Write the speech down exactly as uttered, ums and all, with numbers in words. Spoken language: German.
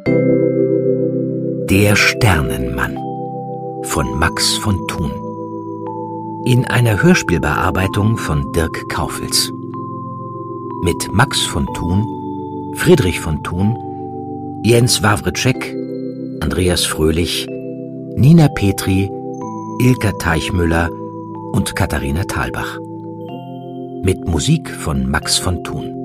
Der Sternenmann von Max von Thun. In einer Hörspielbearbeitung von Dirk Kaufels. Mit Max von Thun, Friedrich von Thun, Jens Wawritschek, Andreas Fröhlich, Nina Petri, Ilka Teichmüller und Katharina Thalbach. Mit Musik von Max von Thun.